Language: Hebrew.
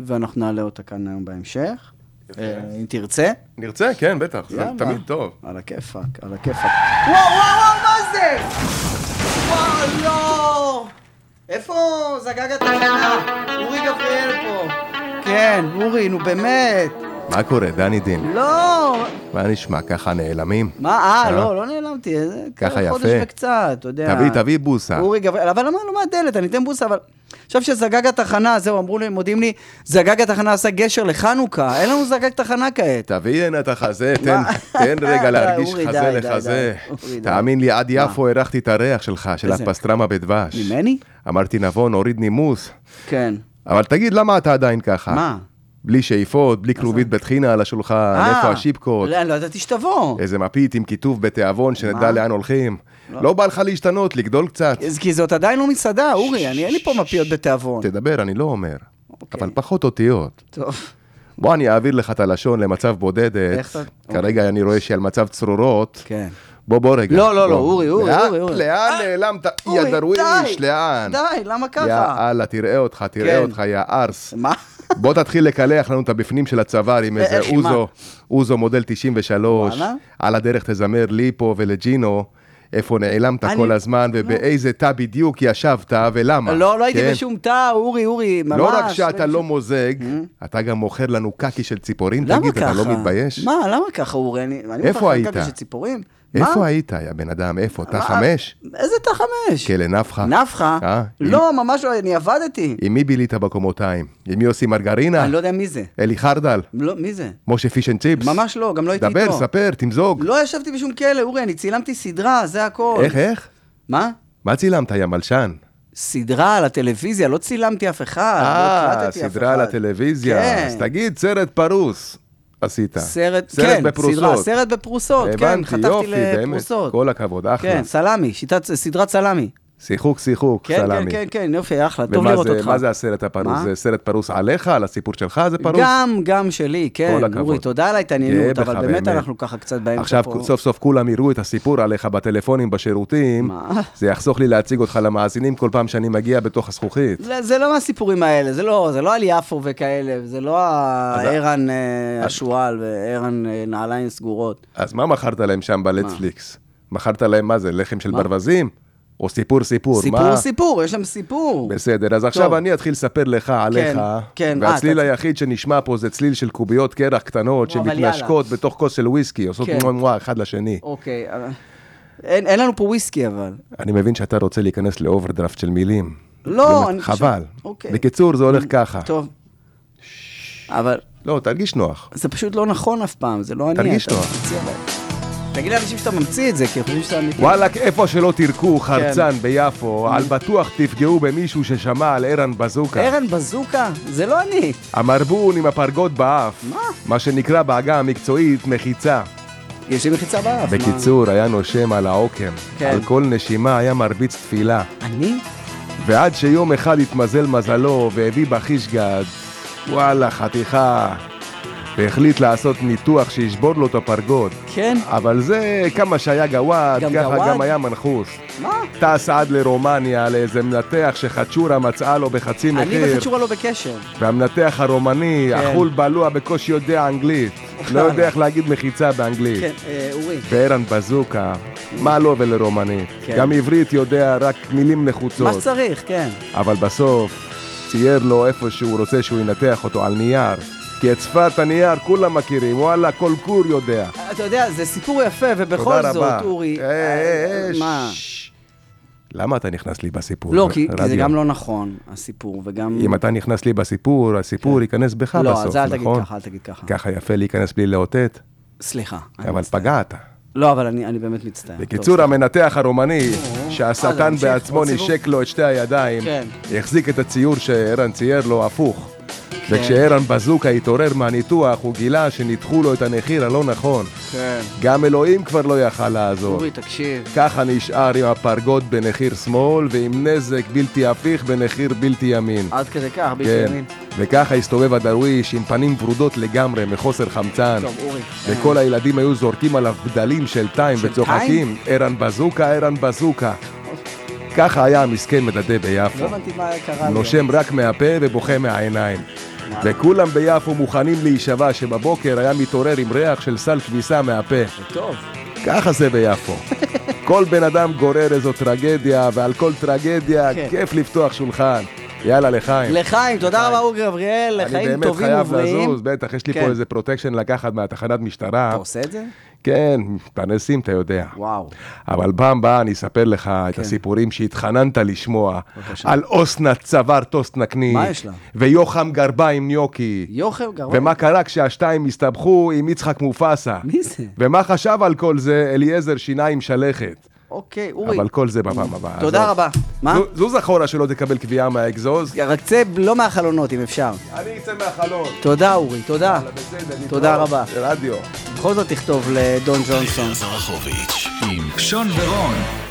ואנחנו נעלה אותה כאן היום בהמשך. אם תרצה. נרצה, כן, בטח, זה תמיד טוב. על הכיפק, על הכיפק. וואו, מה זה? וואו, לא! איפה זגג התחנה? אורי גבריאל פה. כן, אורי, נו באמת. מה קורה, דני דין? לא! מה נשמע, ככה נעלמים? מה? לא נעלמתי. ככה יפה. חודש וקצת, אתה יודע. תביא בוסה. אורי גבריאל, אבל למה לא מהדלת? אני אתן בוסה, אבל... עכשיו שזגג התחנה, זהו, אמרו לי, מודיעים לי, זגג התחנה עשה גשר לחנוכה, אין לנו זגג תחנה כעת. תביא הנה את החזה, תן רגע להרגיש חזה לחזה. תאמין לי, עד יפו הרחתי את הריח שלך, של הפסטרמה בדבש. ממני? אמרתי, נבוא, נוריד נימוס. כן. אבל תגיד, למה אתה עדיין ככה? מה? בלי שאיפות, בלי כרובית בטחינה על השולחן, איפה השיפקות? לא ידעתי שתבוא. איזה מפית עם כיתוב בתיאבון שנדע לאן הולכים. לא בא לך להשתנות, לגדול קצת. כי זאת עדיין לא מסעדה, אורי, אין לי פה מפיות בתיאבון. תדבר, אני לא אומר. אבל פחות אותיות. טוב. בוא אני אעביר לך את הלשון למצב בודדת. כרגע אני רואה שעל מצב צרורות. כן. בוא רגע. לא, אורי. לאן נעלמת? יא דרוויש, לאן? די, למה ככה? יא אללה, תראה אותך, יא ארס. מה? בוא תתחיל לקלח לנו את הבפנים של הצוואר עם איזה אוזו מודל 93. על הדרך תזמר לי פה ולג'ינו. איפה נעלמת כל הזמן, ובאיזה תא בדיוק ישבת, ולמה? לא הייתי בשום תא, אורי, ממש. לא רק שאתה לא מוזג, אתה גם מוכר לנו קקי של ציפורים, תגיד, אתה לא מתבייש? מה, למה ככה, אורי? איפה היית? קקי של ציפורים? איפה היית, יא בן אדם? איפה? תא 5? איזה תא 5? כלא נפחה. נפחה? לא, ממש לא, אני עבדתי. עם מי בילית בקומותיים? עם מי עושים מרגרינה? אני לא יודע מי זה. אלי חרדל? לא, מי זה? משה פיש אנד צ'יפס? ממש לא, גם לא הייתי איתו. דבר, ספר, תמזוג. לא ישבתי בשום כלא, אורי, אני צילמתי סדרה, זה הכל. איך? מה? מה צילמת, יא מלשן? סדרה על הטלוויזיה, לא צילמתי אף אחד. סדרה על הטלוויזיה. אז תגיד, סרט פרוס. עשית. סרט בפרוסות. סדרה, סרט בפרוסות, כן, חתכתי לפרוסות. כל הכבוד, אחלה. כן, סלמי, סדרת סלמי. שיחוק, סלמי. כן, יופי, אחלה, טוב לראות אותך. ומה זה הסרט הפרוס? זה סרט פרוס עליך, על הסיפור שלך, זה פרוס? גם שלי, כן, אורי, תודה על ההתעניינות, אבל באמת אנחנו ככה קצת באמצע פה. עכשיו סוף סוף כולם יראו את הסיפור עליך בטלפונים, בשירותים, זה יחסוך לי להציג אותך למאזינים כל פעם שאני מגיע בתוך הזכוכית. זה לא מהסיפורים האלה, זה לא על יפו וכאלה, זה לא הערן השואל וערן נעליים סגורות. אז מה מכרת להם שם בנטפליקס? מכרת להם מה זה, לחם של ברווזים? או סיפור? סיפור, יש שם סיפור. בסדר, אז עכשיו אני אתחיל לספר לך עליך, והצליל היחיד שנשמע פה זה צליל של קוביות קרח קטנות, שמתנשקות בתוך כוס של וויסקי, עושות מואה אחד לשני. אוקיי, אין לנו פה וויסקי אבל. אני מבין שאתה רוצה להיכנס לאוברדרפט של מילים. לא, אני חושב... חבל. בקיצור, זה הולך ככה. טוב. אבל... לא, תרגיש נוח. זה פשוט לא נכון אף פעם, זה לא אני. תרגיש נוח. תגיד לאנשים שאתה ממציא את זה, כי חושבים שאתה אמיתי. וואלה, איפה שלא תרקו חרצן ביפו, על בטוח תפגעו במישהו ששמע על ערן בזוקה. ערן בזוקה? זה לא אני. המרבון עם הפרגות באף. מה שנקרא בעגה המקצועית מחיצה. יש לי מחיצה באף. בקיצור, היה נושם על העוקם. על כל נשימה היה מרביץ תפילה. אני? ועד שיום אחד התמזל מזלו והביא בחיש גד, וואלה, חתיכה. והחליט לעשות ניתוח שישבור לו את הפרגות. כן. אבל זה כמה שהיה גוואד, ככה גם היה מנחוס. מה? טס עד לרומניה לאיזה מנתח שחצ'ורה מצאה לו בחצי מחיר. אני וחצ'ורה לא בקשר. והמנתח הרומני, אכול בלוע בקושי יודע אנגלית. לא יודע איך להגיד מחיצה באנגלית. כן, אורי. וערן בזוקה, מה לו ולרומנית. גם עברית יודע רק מילים נחוצות. מה שצריך, כן. אבל בסוף צייר לו איפה שהוא רוצה שהוא ינתח אותו על נייר. כי את שפת הנייר כולם מכירים, וואלה, כל קור יודע. אתה יודע, זה סיפור יפה, ובכל זאת, אורי... מה? למה אתה נכנס לי בסיפור? לא, כי זה גם לא נכון, הסיפור, וגם... אם אתה נכנס לי בסיפור, הסיפור ייכנס בך בסוף, נכון? לא, זה אל תגיד ככה, אל תגיד ככה. ככה יפה להיכנס בלי לאותת. סליחה. אבל פגעת. לא, אבל אני באמת מצטער. בקיצור, המנתח הרומני, שהשטן בעצמו נשק לו את שתי הידיים, החזיק את הציור שערן צייר לו הפוך. וכשערן בזוקה התעורר מהניתוח, הוא גילה שניתחו לו את הנחיר הלא נכון. כן. גם אלוהים כבר לא יכל לעזור. אורי, תקשיב. ככה נשאר עם הפרגות בנחיר שמאל, ועם נזק בלתי הפיך בנחיר בלתי ימין. עד כדי כך, בלתי ימין. וככה הסתובב הדרוויש עם פנים ורודות לגמרי, מחוסר חמצן. טוב, אורי. וכל הילדים היו זורקים עליו בדלים של טיים וצוחקים. ערן בזוקה, ערן בזוקה. ככה היה המסכן מדדה ביפו. לא הבנתי מה קרה. נושם רק מהפה ובוכה מהעיניים. וכולם ביפו מוכנים להישבע שבבוקר היה מתעורר עם ריח של סל כביסה מהפה. זה טוב. ככה זה ביפו. כל בן אדם גורר איזו טרגדיה, ועל כל טרגדיה כיף לפתוח שולחן. יאללה, לחיים. לחיים, תודה רבה אורי גבריאל, לחיים טובים ובריאים. אני באמת חייב לזוז, בטח, יש לי פה איזה פרוטקשן לקחת מהתחנת משטרה. אתה עושה את זה? כן, פרנסים, אתה יודע. וואו. אבל פעם באה אני אספר לך את הסיפורים שהתחננת לשמוע, על אוסנת צוואר טוסט נקני. מה יש לה? ויוחם גרביים ניוקי. יוחם גרביים? ומה קרה כשהשתיים הסתבכו עם יצחק מופסה. מי זה? ומה חשב על כל זה אליעזר שיניים שלכת. אוקיי, אורי. אבל כל זה בפעם הבאה. תודה רבה. מה? זוז אחורה שלא תקבל קביעה מהאקזוז. רק צא לא מהחלונות אם אפשר. אני אצא מהחלון. תודה אורי, תודה. תודה רבה. רדיו. בכל זאת תכתוב לדון ג'ונסון. עם שון ורון.